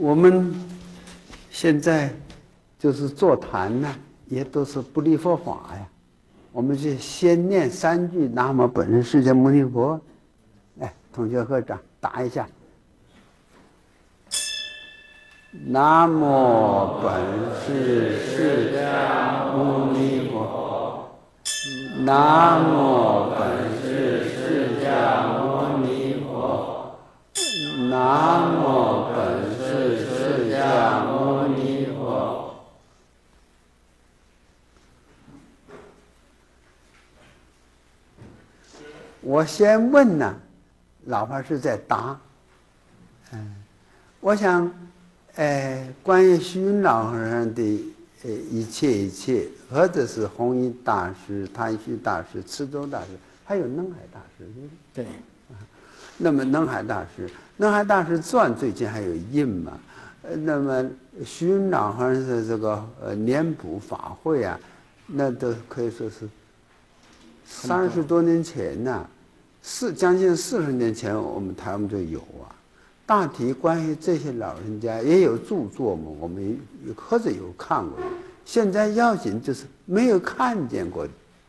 我们现在就是座谈呢，也都是不离佛法呀。我们就先念3句南无本师释迦牟尼佛。来，同学合掌打一下。南无本师释迦牟尼佛。南无本师释迦牟尼佛。南无本师释迦牟尼佛。我先问呢，老法师在答。我想，关于虚云老和尚的一切，或者是弘一大师、谭虚大师、慈州大师，还有能海大师， 对。 那么能海大师传最近还有印嘛？那么虚云老和尚的这个年补法会啊，那都可以说是30多年前呐、将近40年前，我们台湾就有啊。大体关于这些老人家也有著作嘛，我们或者有看过。现在要紧就是没有看见过，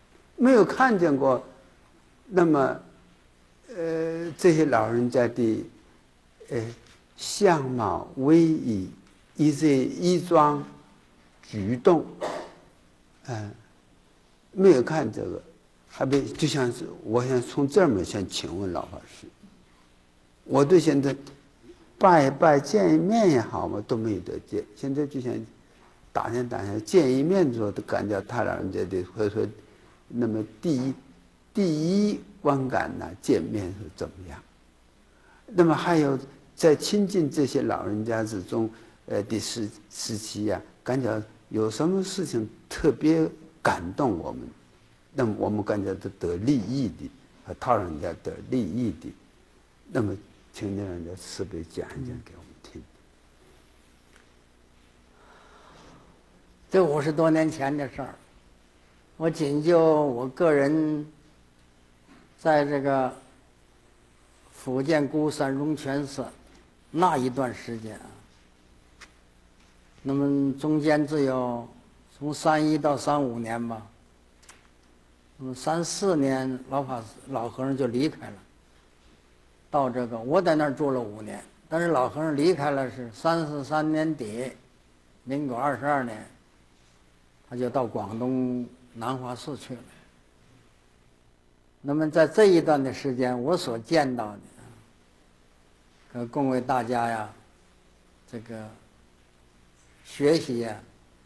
那么这些老人家的相貌、威仪、一些衣装、举动，没有看这个，还没就像是我想从这儿面先请问老法师，我对现在拜见一面也好嘛，都没有得见。现在就想打听见一面的时候，都感觉他老人家的或者说，那么第一观感呢，见面是怎么样？那么还有在亲近这些老人家之中，的时期呀，感觉有什么事情特别感动我们，那么我们感觉得利益的，和他人家得利益的，那么请您人家慈悲讲一讲给我们听。 这50多年前的事儿，我仅就我个人在这个福建姑山荣泉寺那一段时间啊，那么中间只有从31到35年吧，那么3、4年老和尚就离开了。到这个我在那儿住了5年，但是老和尚离开了是33年底，民国22年，他就到广东南华寺去了。那么在这一段的时间，我所见到的，供为大家呀，这个学习呀、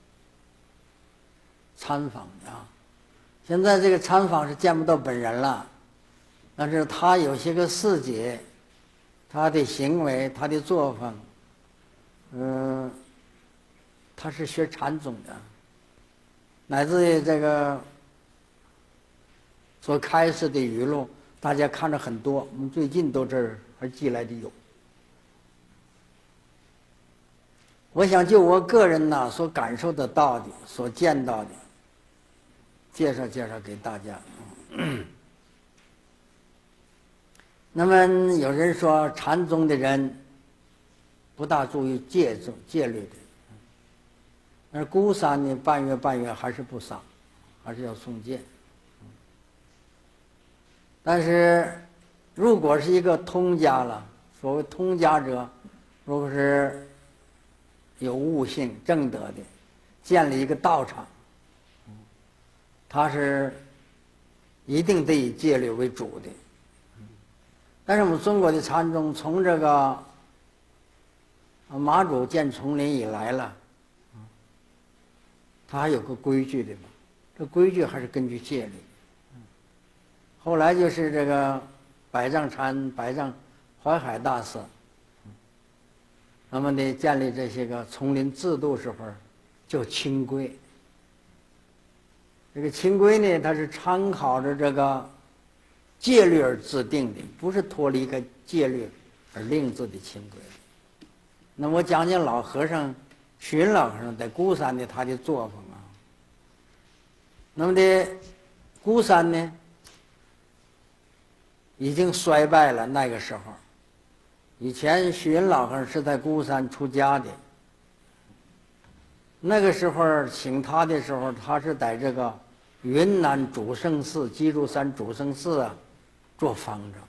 参访啊。现在这个参访是见不到本人了，但是他有些个事迹，他的行为，他的作风，他是学禅宗的，乃至于这个所开示的语录，大家看着很多，我们最近都这儿还寄来的有。我想就我个人呢所感受得到的、所见到的，介绍给大家。那么有人说禅宗的人不大注意戒律的，而孤山呢半月还是不少，还是要诵戒。但是如果是一个通家了，所谓通家者，如果是有悟性正德的，建立一个道场，他是一定得以戒律为主的。但是我们中国的禅宗从这个马祖建丛林以来了，它还有个规矩的嘛，这规矩还是根据戒律。后来就是这个百丈怀海大师，那么呢建立这些个丛林制度时候，叫清规。这个清规呢，它是参考着这个戒律而制定的，不是脱离开戒律而另制的清规。那我讲讲老和尚虚云老和尚在孤山的他的作风啊。那么的孤山呢，已经衰败了。那个时候， 以前虚云老和尚是在孤山出家的，那个时候请他的时候，他是在这个云南主圣寺鸡足山主圣寺啊做方丈。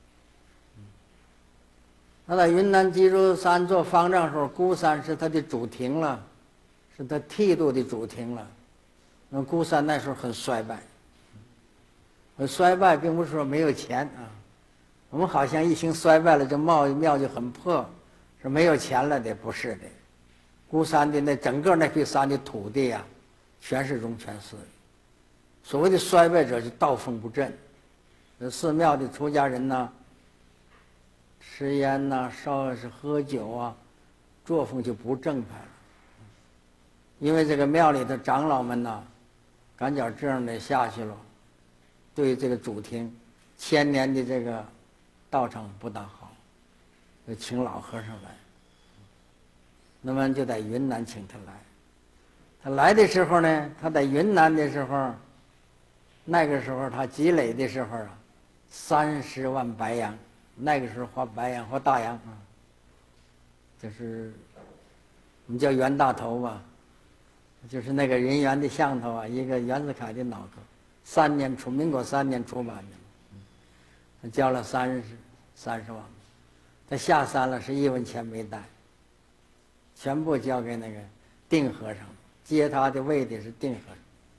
他在云南鸡足山做方丈的时候，孤山是他的主庭了，是他剃度的主庭了。那孤山那时候很衰败，衰败并不是说没有钱啊。我们好像一听衰败了，这庙就很破，是没有钱了的，不是的。孤山的那整个那片山的土地啊，全是荣泉寺的。所谓的衰败者，就道风不振。这寺庙的出家人呢，吃烟呐、是喝酒啊，作风就不正派了。因为这个庙里的长老们呢，赶脚这样的下去了，对这个主庭1000年的这个道场不大好，就请老和尚来。那么就在云南请他来。他来的时候呢，他在云南的时候，那个时候他积累的时候啊，30万白洋。那个时候花白洋或大洋啊，就是我们叫袁大头吧，就是那个人猿的像头啊，一个袁世凯的脑壳。民国3年出版的，他交了30万，他下山了，是1文钱没带，全部交给那个定和尚，接他的位的是定和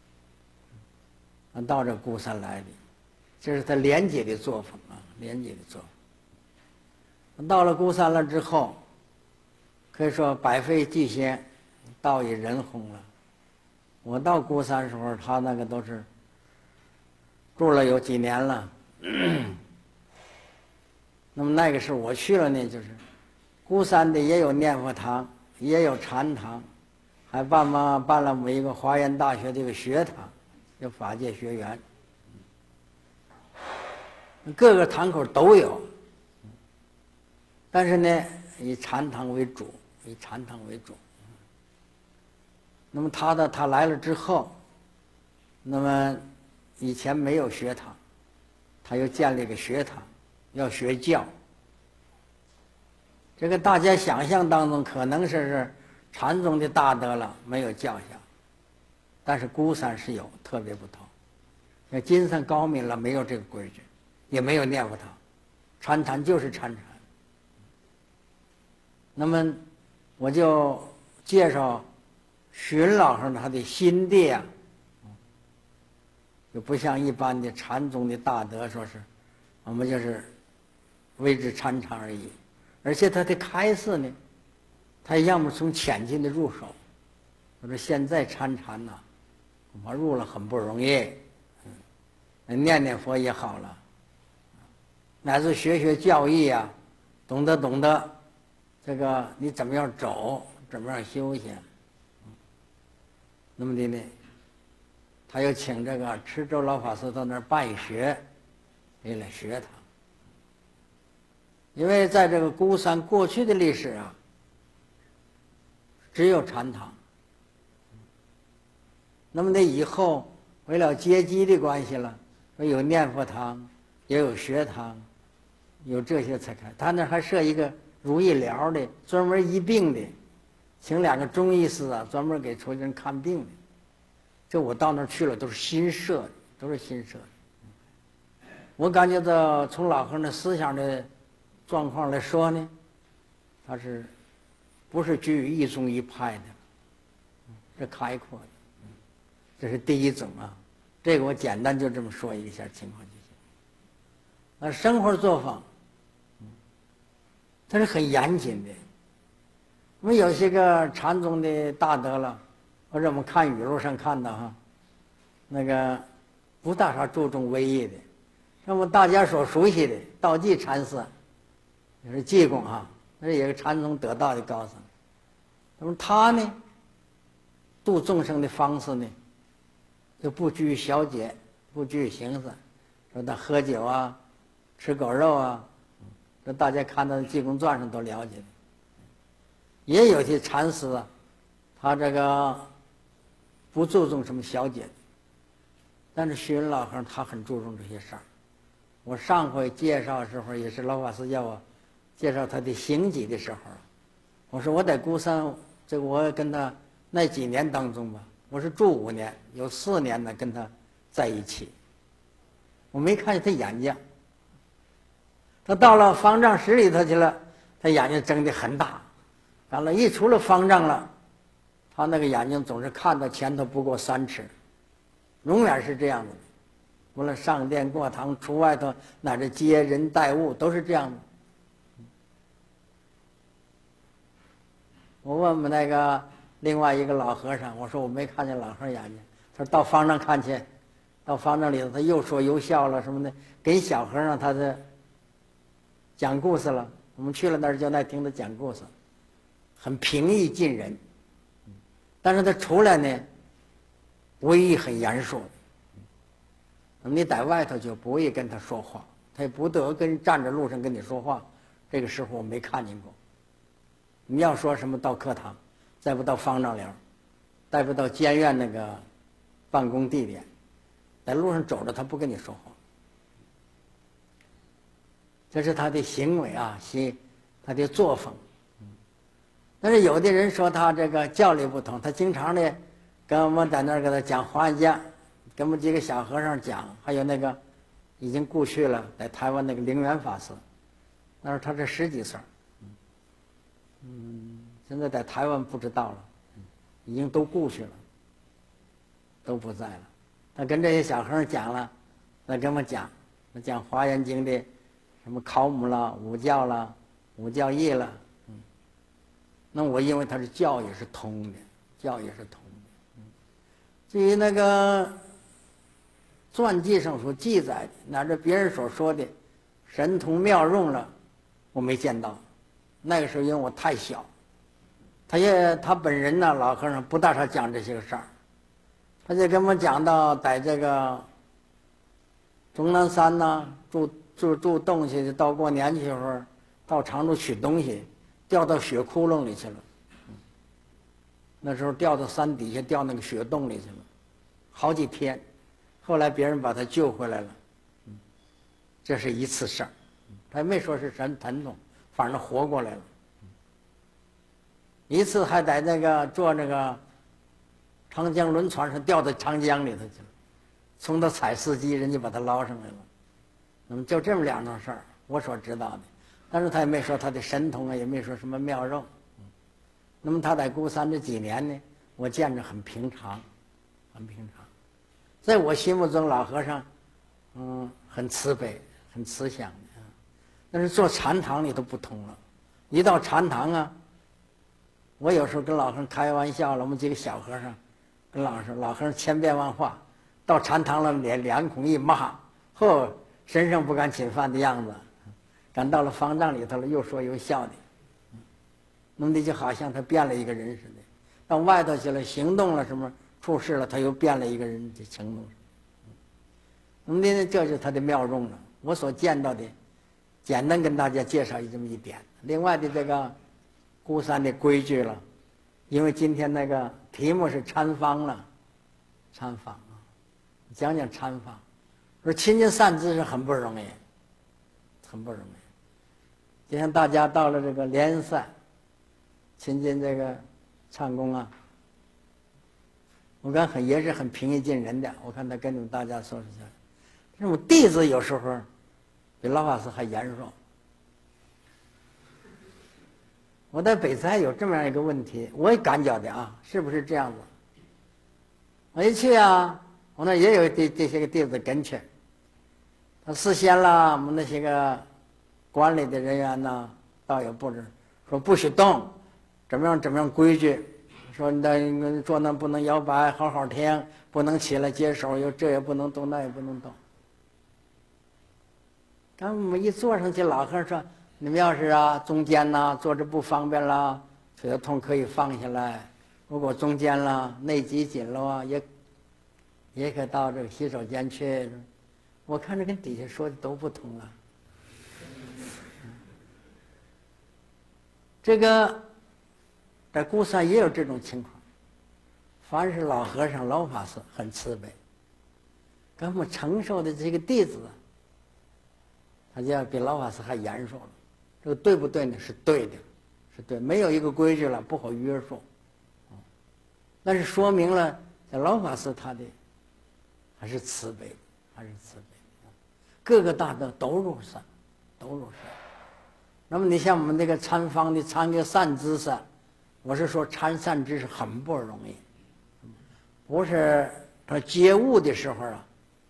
尚。到这孤山来的，这是他廉洁的作风啊，廉洁的作风。到了孤山了之后，可以说百废俱兴，道以人弘了。我到孤山的时候，他那个都是住了有几年了。那么那个时候我去了呢，就是孤山的也有念佛堂，也有禅堂，还办了我们一个华严大学的一个学堂，叫法界学园，各个堂口都有。但是呢，以禅堂为主。那么他来了之后，那么以前没有学堂，他又建立一个学堂，要学教。这个大家想象当中可能是禅宗的大德了，没有教下，但是孤山是有，特别不同。像金山高明了，没有这个规矩，也没有念佛堂，参禅就是参禅。那么我就介绍虚云老和尚他的心地啊，就不像一般的禅宗的大德说是我们就是为之参禅而已，而且他的开示呢，他要么从浅近的入手。我说现在参禅呐，恐怕入了很不容易，念念佛也好了，乃至学教义啊，懂得这个你怎么样走，怎么样修行。那么的呢，他又请这个池州老法师到那儿办学，给了学堂。因为在这个孤山过去的历史啊，只有禅堂。那么呢，以后为了阶级的关系了，有念佛堂，也有学堂，有这些才开。他那还设一个如意疗的，专门医病的，请2个中医师啊，专门给出家人看病的。这我到那儿去了，都是新设的，我感觉到从老和尚的思想的状况来说呢，他是不是居于一宗一派的，是开阔的，这是第一种啊。这个我简单就这么说一下情况就行。那生活作风，它是很严谨的。我们有些个禅宗的大德了，或者我们看语录上看到哈，那个不大啥注重威仪的。那么大家所熟悉的道济禅师，也是济公啊，那也是禅宗得道的高僧。那么他呢，度众生的方式呢，就不拘小节，不拘形式，说他喝酒啊，吃狗肉啊，这大家看到《济公传》上都了解的。也有些禅师啊，他这个不注重什么小节，但是虚云老和尚他很注重这些事儿。我上回介绍的时候，也是老法师要我介绍他的行迹的时候，我说我在孤山，这个我跟他那几年当中吧，我是住5年，有4年呢跟他在一起，我没看见他眼睛。他到了方丈室里头去了，他眼睛睁得很大，完了，一出了方丈了，他那个眼睛总是看到前头不过3尺，永远是这样的。无论上殿过堂，出外头，乃至接人待物，都是这样的。我问问那个另外一个老和尚，我说我没看见老和尚眼睛。他说到方丈看去，到方丈里头，他又说又笑了什么的，给小和尚他的讲故事了。我们去了那儿就爱听他讲故事，很平易近人。但是他出来呢，不宜很严肃。那么你在外头就不宜跟他说话，他也不得跟站着路上跟你说话。这个时候我没看见过。你要说什么到课堂，再不到方丈寮，再不到监院那个办公地点，在路上走着他不跟你说话。这是他的行为啊，他的作风。但是有的人说他这个教理不同，他经常的跟我们在那儿给他讲华严经，跟我们几个小和尚讲，还有那个已经故去了，在台湾那个灵源法师，那时候他是10几岁，现在在台湾不知道了，已经都故去了，都不在了。他跟这些小和尚讲了，他跟我讲华严经的什么考母了、五教了、五教义了。那我因为他是教也是通的，教也是通的。至于那个传记上所记载的，乃至别人所说的神通妙用了，我没见到。那个时候因为我太小，他本人呢，老和尚不大少讲这些个事儿。他就跟我讲到在这个终南山呢住东西，到过年去时候到长处取东西，掉到血窟窿里去了。那时候掉到山底下，掉那个血洞里去了，好几天。后来别人把他救回来了。这是一次事儿，他没说是神疼痛，反正活过来了。一次还在那个坐那个长江轮船上掉到长江里头去了，从他踩司机，人家把他捞上来了。那么就这么2桩事儿，我所知道的。但是他也没说他的神通啊，也没说什么妙用。那么他在孤山这几年呢，我见着很平常，很平常。在我心目中，老和尚，很慈悲，很慈祥的。但是做禅堂里头不同了，一到禅堂啊，我有时候跟老和尚开玩笑了，我们几个小和尚跟老和尚，老和尚千变万化，到禅堂了脸孔一骂，身上不敢侵犯的样子。赶到了方丈里头了，又说又笑的，弄得就好像他变了一个人似的。到外头去了，行动了什么处事了，他又变了一个人的行动。弄得这就是他的妙用了。我所见到的，简单跟大家介绍这么一点。另外的这个孤山的规矩了，因为今天那个题目是参方了，参方啊，讲讲参方。说亲近善知识很不容易，很不容易。今天大家到了这个莲恩山，亲近这个唱功啊，我看也是很平易近人的。我看他跟你们大家说一下，这种弟子有时候比老法师还严肃。我在北斋有这么样一个问题，我也感觉的啊，是不是这样子？我一去啊，我那也有这些个弟子跟去，他事先啦，我们那些个管理的人员呢，倒也布置说不许动，怎么样规矩，说你的坐那不能摇摆，好好听，不能起来接手，又这也不能动，那也不能动。当我们一坐上去，老和尚说：“你们要是中间呢坐着不方便了，腿痛可以放下来；如果中间了内急紧了啊，也可以到这个洗手间去。”我看着跟底下说的都不同了。这个在孤山也有这种情况，凡是老和尚、老法师很慈悲，跟我们承受的这个弟子，他就要比老法师还严肃了。 这个对不对呢？是对的，是对，没有一个规矩了，不好约束。但是说明了，这老法师他的还是慈悲的，还是慈悲的，各个大德都入善，都入善。那么你像我们这个参方的参个善知识，我是说参善知识很不容易，不是他接悟的时候啊，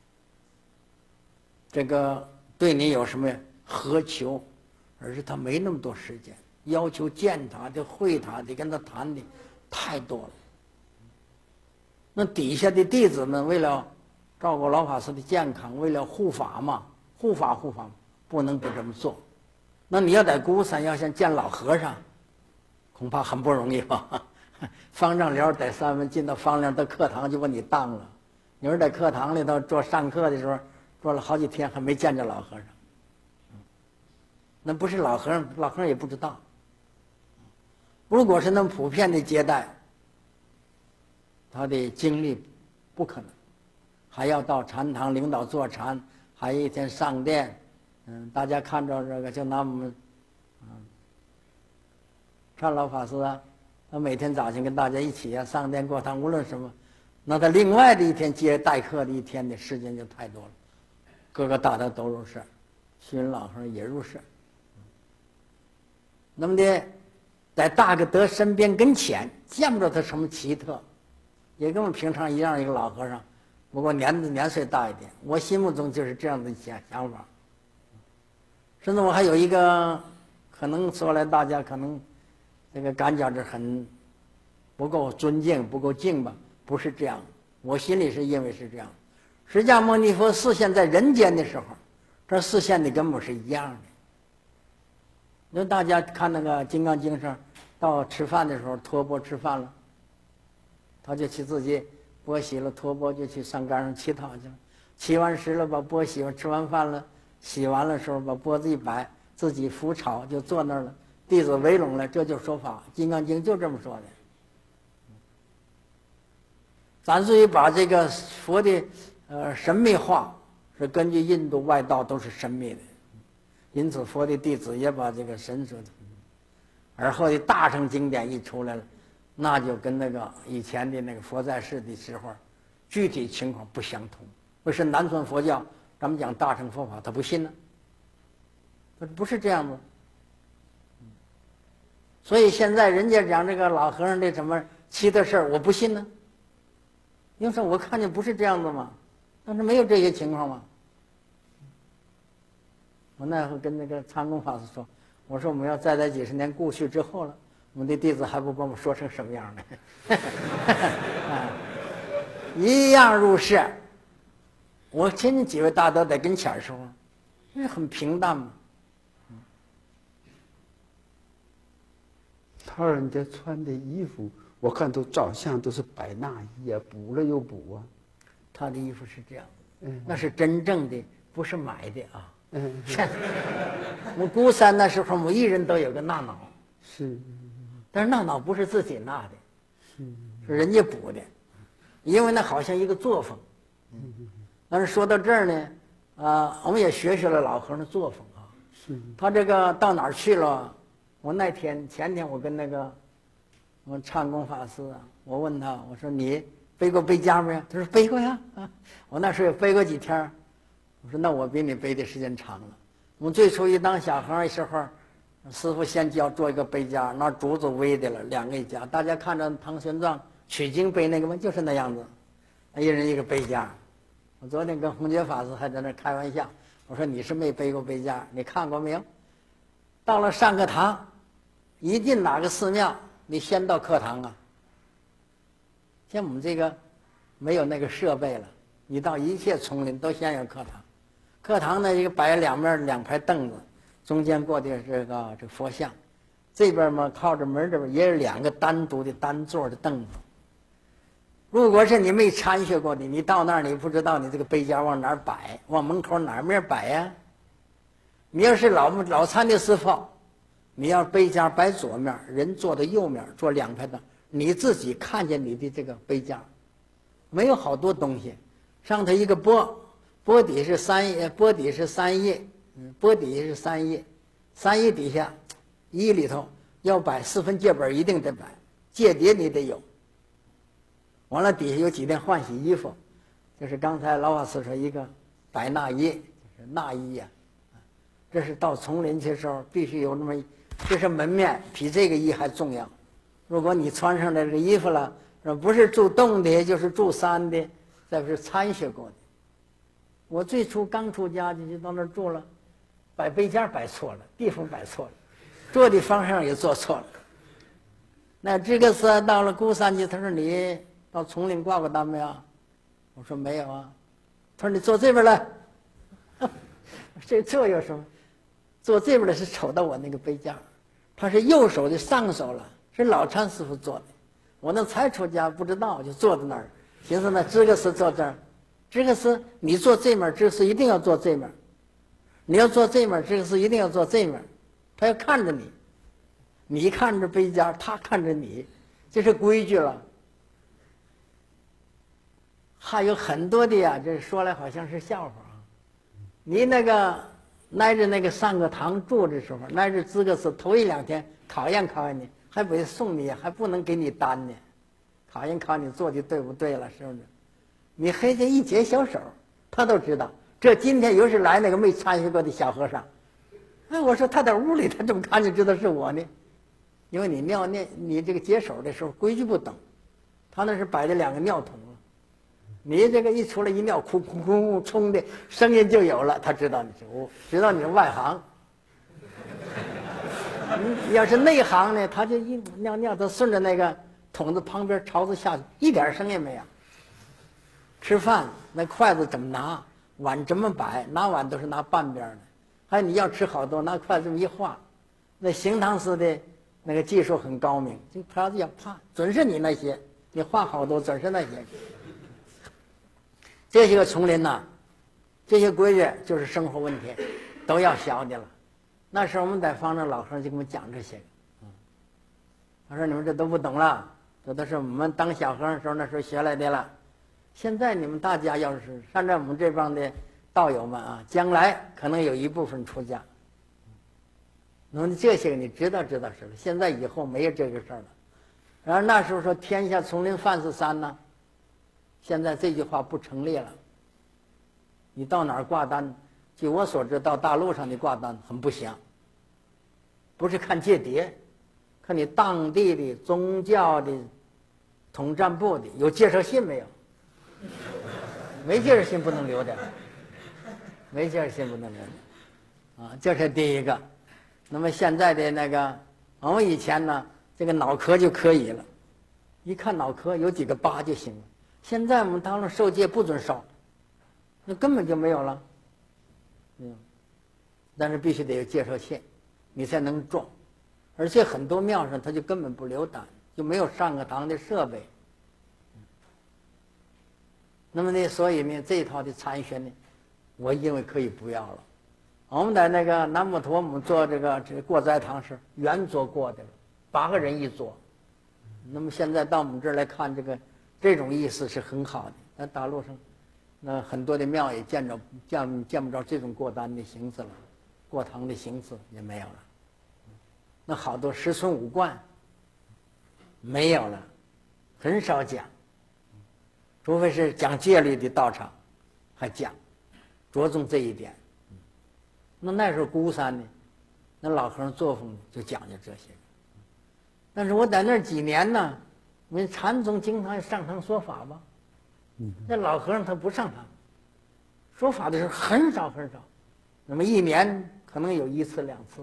这个对你有什么苛求，而是他没那么多时间，要求见他的、会他的、跟他谈的太多了。那底下的弟子们为了照顾老法师的健康，为了护法嘛，护法，不能不这么做。那你要在孤山要想见老和尚，恐怕很不容易吧？方丈寮在三文进到方丈的课堂就把你当了。你说在课堂里头做上课的时候，做了好几天还没见着老和尚，那不是老和尚，老和尚也不知道。如果是那么普遍的接待，他的精力不可能，还要到禅堂领导坐禅，还一天上殿。大家看着这个，就拿我们善老法师啊，他每天早晨跟大家一起上殿过堂，无论什么，那他另外的一天接待客的一天的时间就太多了。各个大德都入世，虚云老和尚也入世。那么的，在大哥德身边跟前，见不着他什么奇特，也跟我们平常一样一个老和尚，不过年岁大一点。我心目中就是这样的想法。甚至我还有一个，可能说来大家可能这个感觉是很不够尊敬、不够敬吧？不是这样，我心里是认为是这样。释迦牟尼佛示现在人间的时候，这示现的根本是一样的。那大家看那个《金刚经》上，到吃饭的时候，托钵吃饭了，他就去自己钵洗了，托钵就去上杆上乞讨去了。乞完食了，把钵洗完，吃完饭了。洗完了时候，把钵子一摆，自己扶草就坐那儿了。弟子围拢了，这就说法，《金刚经》就这么说的。咱至于把这个佛的神秘化，是根据印度外道都是神秘的，因此佛的弟子也把这个神说的。而后的大乘经典一出来了，那就跟那个以前的那个佛在世的时候，具体情况不相同。为是南传佛教。咱们讲大乘佛法，他不信呢，不是这样子。所以现在人家讲这个老和尚这什么奇特事儿，我不信呢。因为我看见不是这样子嘛，但是没有这些情况嘛。我那会跟那个参公法师说，我说我们要再在几十年过去之后了，我们的弟子还不把我们说成什么样呢？一样入世。我听见几位大德在跟前儿时候，那很平淡嘛。 他人家穿的衣服，我看都照相都是白纳衣啊，补了又补啊。 他的衣服是这样，那是真正的，不是买的啊。我孤山那时候，每一人都有个纳脑， 是， 但是纳脑不是自己纳的，是人家补的，因为那好像一个作风。但是说到这儿呢，我们也学习了老和尚的作风啊。 是。 他这个到哪儿去了？我前天我跟那个我唱功法师啊，我问他，我说你背过背夹没有？他说背过呀。我那时候也背过几天。我说那我比你背的时间长了。我们最初一当小和尚的时候，师傅先教做一个背夹，拿竹子围的了2个一夹。大家看着唐玄奘取经背那个吗？就是那样子，一人一个背夹。我昨天跟弘觉法师还在那开玩笑，我说你是没背过背夹，你看过没有？到了上课堂，一进哪个寺庙，你先到课堂啊。像我们这个没有那个设备了，你到一切丛林都先有课堂。课堂呢，一个摆两面2排凳子，中间过的这个佛像，这边嘛靠着门这边也有2个单独的单座的凳子。如果是你没参学过的，你到那儿你不知道你这个背夹往哪儿摆，往门口哪面摆呀？你要是老参的师傅，你要背夹摆左面，人坐在右面，坐2排的，你自己看见你的这个背夹，没有好多东西，上头一个钵底是3页，钵底是3页，钵底是3页， 三衣底下，衣里头要摆4分戒本，一定得摆，戒牒你得有。完了底下有几件换洗衣服，就是刚才老法师说一个白衲衣，就是衲衣呀、这是到丛林去的时候必须有那么，这是门面，比这个衣还重要。如果你穿上了这个衣服了，不是住洞的，就是住山的，再不是参学过的。我最初刚出家就到那儿住了，摆杯架摆错了，地方摆错了，坐的方向也坐错了。那这个是到了孤山去，他说你到丛林挂过单没有？我说没有啊。他说你坐这边来。这坐有什么？坐这边的是瞅到我那个杯架，他是右手的上手了，是老禅师傅做的。我那才出家不知道，就坐在那儿，寻思呢，这个是坐这儿，这个是你坐这面，这个是一定要坐这面，你要坐这面，这个是一定要坐这面，他要看着你，你看着杯架，他看着你，这是规矩了。还有很多的呀，这说来好像是笑话啊。你那个挨着那个上个堂住的时候，挨着资格是头1、2天考验考验你，还不送你，还不能给你单呢，考验考你做的对不对了，是不是？你黑这一解小手，他都知道。这今天又是来那个没参学过的小和尚，哎，我说他在屋里，他怎么看就知道是我呢？因为你尿你这个解手的时候规矩不等，他那是摆着2个尿桶了，你这个一出来一尿，哭哭哭冲的声音就有了，他知道你是我，知道你是外行。你要是内行呢，他就一尿尿，他顺着那个桶子旁边朝着下去，一点声音没有。吃饭那筷子怎么拿，碗怎么摆，拿碗都是拿半边的。还有你要吃好多，拿筷子这么一画，那行堂师的那个技术很高明，这瓢子要啪，准是你那些，你画好多准是那些。这些个丛林呐，这些规矩就是生活问题，都要晓得了。那时候我们在方丈老和尚就给我们讲这些个，他说你们这都不懂了，这都是我们当小和尚的时候那时候学来的了。现在你们大家要是按照我们这帮的道友们啊，将来可能有一部分出家。那么这些个你知道是了，现在以后没有这个事儿了。然后那时候说天下丛林范是山呢，现在这句话不成立了。你到哪儿挂单？据我所知，到大陆上的挂单很不详，不是看戒牒，看你当地的宗教的统战部的有介绍信没有。没介绍信不能留的，没介绍信不能留的，啊，这是第一个。那么现在的那个，我们以前呢，这个脑壳就可以了，一看脑壳有几个疤就行了。现在我们当了受戒不准烧，那根本就没有了，但是必须得有介绍信，你才能撞。而且很多庙上他就根本不留单，就没有上个堂的设备。那么呢，所以呢，这一套的参学呢，我认为可以不要了。我们在那个南摩陀，我们做这个过斋堂是圆桌过的了，8个人一桌。那么现在到我们这儿来看，这种意思是很好的。在大陆上，那很多的庙也见不着这种过单的形式了，过堂的形式也没有了。那好多10村5观没有了，很少讲。除非是讲戒律的道场，还讲，着重这一点。那时候孤山呢，那老和尚作风就讲究这些。但是我在那儿几年呢，我们禅宗经常上堂说法吧，那老和尚他不上堂，说法的时候很少很少，那么1年可能有1次2次。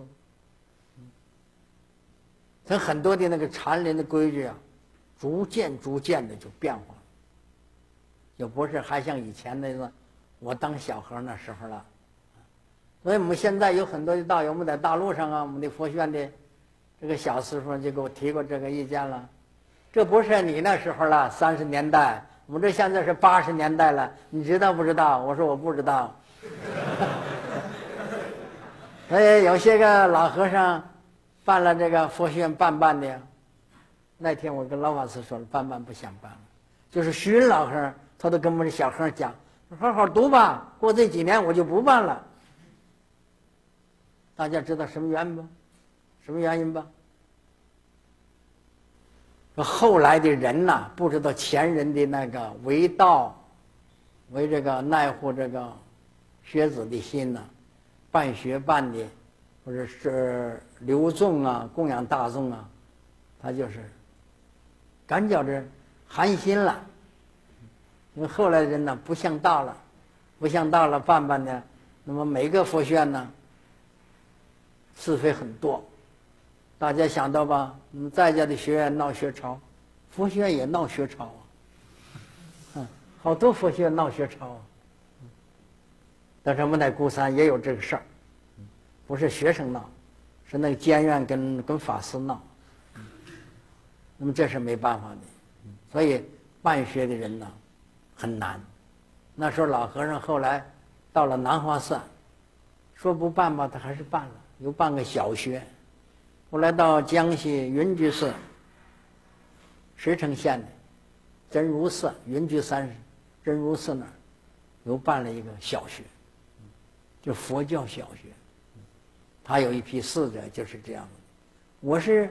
他很多的那个禅林的规矩啊，逐渐的就变化了。就不是还像以前那个我当小和尚那时候了。所以我们现在有很多的道友，我们在大陆上啊，我们的佛学院的这个小师傅就给我提过这个意见了。这不是你那时候了，30年代，我们这现在是80年代了，你知道不知道？我说我不知道。所以有些个老和尚办了这个佛学院办的，那天我跟老法师说了，办不想办了，就是徐云老和尚。他都跟我们这小和尚讲，好好读吧，过这几年我就不办了。 大家知道什么原因吧？什么原因吧？后来的人呐，不知道前人的那个为道，为这个爱护这个学子的心呐，办学办的，或者是留众啊，供养大众啊，他就是感觉着寒心了。因为后来的人呢，不像道了，不像道了办办的，那么每个佛学院呢，是非很多。大家想到吧？在家的学院闹学潮，佛学院也闹学潮啊，好多佛学院闹学潮啊。但是我们在孤山也有这个事儿，不是学生闹，是那个监院跟法师闹。那么这是没办法的，所以办学的人呢很难。那时候老和尚后来到了南华寺，说不办吧，他还是办了，又办个小学。后来到江西云居寺，石城县的真如寺，云居山真如寺那儿又办了一个小学，就佛教小学。他有一批侍者就是这样的。我是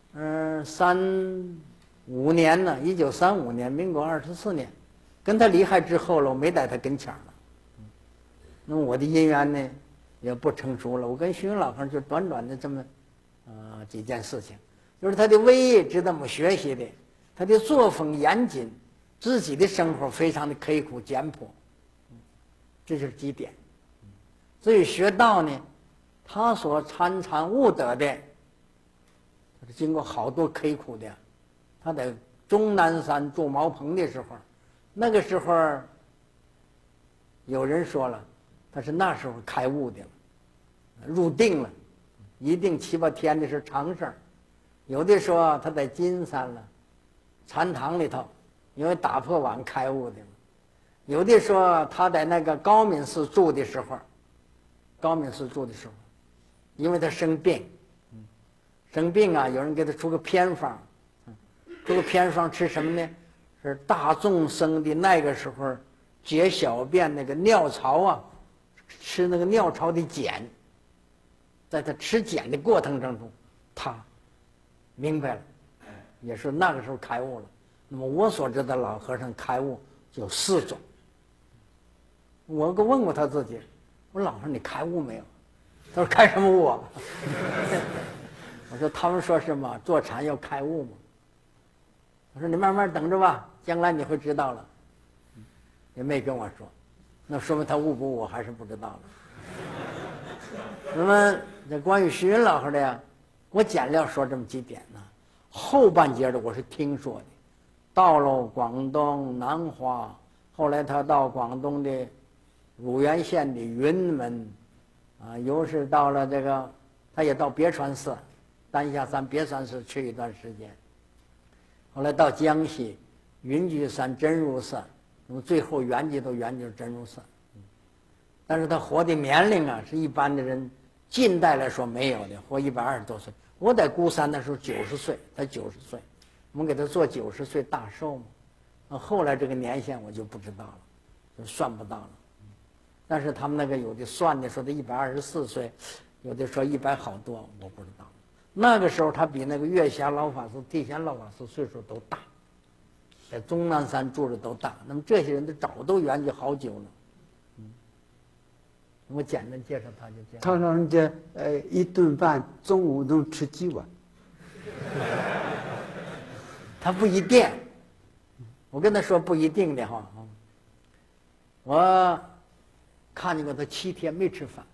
35年呢，1935年，民国24年，跟他离开之后了，我没在他跟前了。那么我的姻缘呢也不成熟了。我跟虚云老和尚就短短的这么几件事情，就是他的威仪值得我们学习的，他的作风严谨，自己的生活非常的刻苦简朴，这就是几点。所以学道呢，他所参禅悟得的，是经过好多刻苦的。他在终南山住茅棚的时候，那个时候有人说了，他是那时候开悟的了，入定了。一定7、8天的是常事儿，有的说他在金山了，禅堂里头，因为打破碗开悟的了；有的说他在那个高敏寺住的时候，因为他生病，啊，有人给他出个偏方，这个偏方吃什么呢？是大众生的那个时候解小便那个尿槽啊，吃那个尿槽的碱。在他吃碱的过程当中，他明白了，也是那个时候开悟了。那么我所知的老和尚开悟就4种。我问过他自己，我说老和尚你开悟没有？他说开什么悟啊？我说他们说是嘛，坐禅要开悟嘛。我说你慢慢等着吧，将来你会知道了。也没跟我说，那说明他悟不悟我还是不知道了。那么这关于虚云老和尚的呀，我简要说这么几点呢。后半截的我是听说的，到了广东南华，后来他到广东的乳源县的云门，又是到了这个，他也到别川寺，丹霞山别川寺去一段时间。后来到江西云居山真如寺，那么最后圆寂都圆寂真如寺。但是他活的年龄啊，是一般的人近代来说没有的，活120多岁。我在孤山的时候90岁，他90岁，我们给他做90岁大寿嘛。后来这个年限我就不知道了，就算不到了。但是他们那个有的算的说他124岁，有的说100好多，我不知道。那个时候他比那个月霞老法师、地贤老法师岁数都大，在终南山住的都大。那么这些人早都圆寂好久了。我简单介绍他就这样。 他说人家一顿饭中午能吃几碗？ 他不一定，我跟他说不一定的哈。我看见过他7天没吃饭。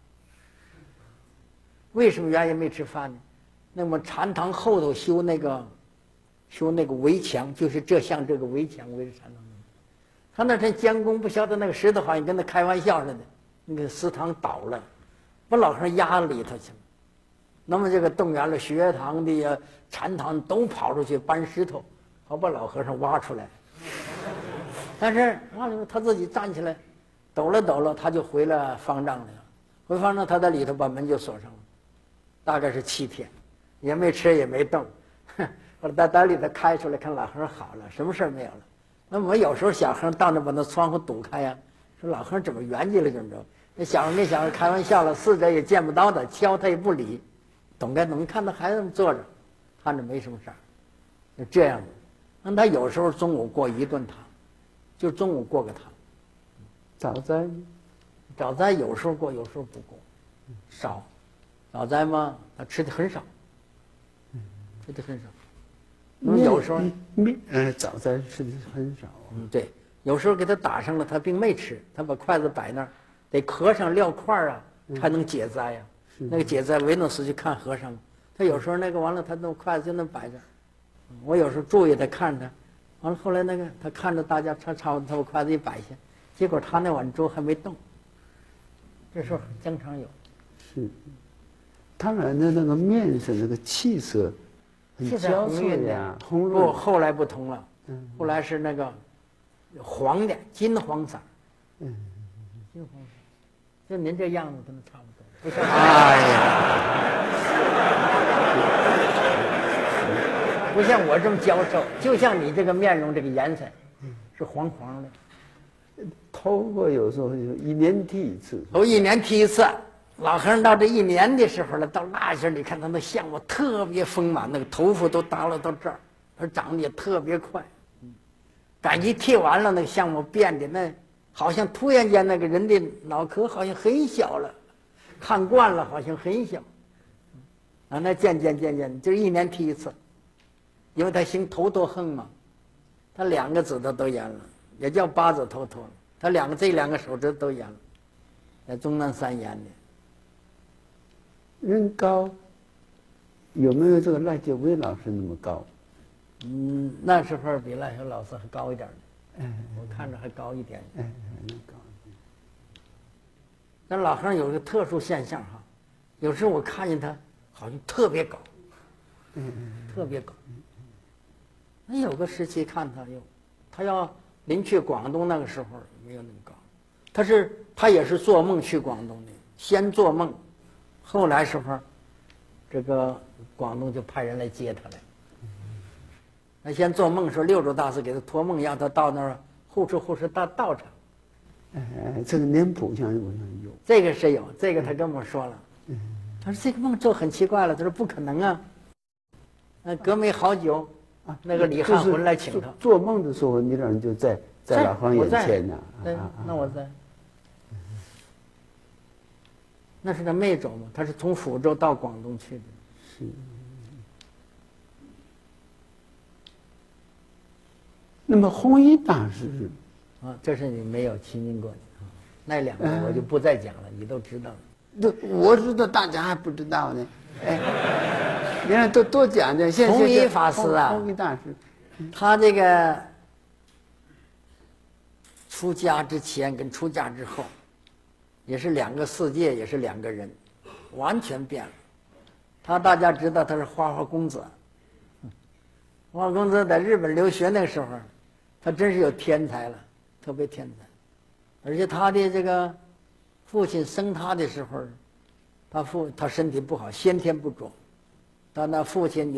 为什么原因没吃饭呢？那么禅堂后头修那个围墙，就是像这个围墙围着禅堂。他那天监工不晓得那个石头好像跟他开玩笑似的。那个祠堂倒了，把老和尚压里头去了。那么这个动员了学堂的呀、禅堂都跑出去搬石头，好把老和尚挖出来。但是挖了他自己站起来，抖了，他就回了方丈去了。回方丈，他在里头把门就锁上了，大概是7天，也没吃也没动。后来在里头开出来，看老和尚好了，什么事没有了。那么我有时候小和尚到那把那窗户堵开呀。说老和尚怎么圆寂了？怎么着？ 那小孩跟小孩开玩笑了，四者也见不到他，敲他也不理，懂该懂。看他孩子们坐着，看着没什么事儿，就这样的。那他有时候中午过一顿堂，就中午过个堂。 早斋呢？ 早斋有时候过，有时候不过，少。早斋嘛，他吃的很少，吃的很少。有时候早斋吃的很少。 对，有时候给他打上了，他并没吃，他把筷子摆那儿，得和尚撂块儿啊，才能解斋呀。那个解斋，维诺斯去看和尚，他有时候那个完了，他那筷子就那摆着。我有时候注意他看他，完了后来那个他看着大家差不多，他把筷子一摆下，结果他那碗粥还没动。这时候经常有。 是，他染的那个面上那个气色很娇翠呀，红润。 不，后来不同了，后来是那个黄的金黄色，金黄色，就您这样子跟他差不多，不像。哎呀，不像我这么娇瘦，就像你这个面容这个颜色，是黄黄的。 头发有时候就一年剃一次。 一年剃一次。老和尚到这一年的时候了，到那时候你看他那相貌特别丰满，那个头发都耷拉到这儿，他长得也特别快。感觉剃完了，那个相貌变得那好像突然间那个人的脑壳好像很小了，看惯了好像很小。那渐渐，就一年剃一次，因为他行头陀横嘛，他2个指头都严了，也叫8指头陀了。他这两个手指都严了，在终南山严的。 人高，有没有这个赖建威老师那么高？ 那时候比赖学老师还高一点呢。我看着还高一点。 还能高。 但老和尚有个特殊现象哈，有时候我看见他好像特别高，特别高。那有个时期看他要临去广东那个时候没有那么高，他也是做梦去广东的，先做梦。后来时候，这个广东就派人来接他来。那先做梦说六祖大师给他托梦，让他到那儿护持道场。 这个脸谱上有。 这个是有，这个他跟我说了。他说这个梦做很奇怪了，他说不可能啊。隔没好久，那个李汉魂来请他。 做梦的时候，你让人就在老和尚眼前呢。 对，那我在。那是他没走嘛，他是从福州到广东去的。 是。那么弘一大师， 这是你没有亲近过的啊。那2个我就不再讲了，你都知道了。 我知道，大家还不知道呢。你看多讲讲。 弘一法师啊， 弘一大师， 他这个出家之前跟出家之后。也是2个世界，也是2个人，完全变了。大家知道他是花花公子，花花公子在日本留学那个时候，他真是有天才了，特别天才。而且他的这个父亲生他的时候，他身体不好，先天不壮，他那父亲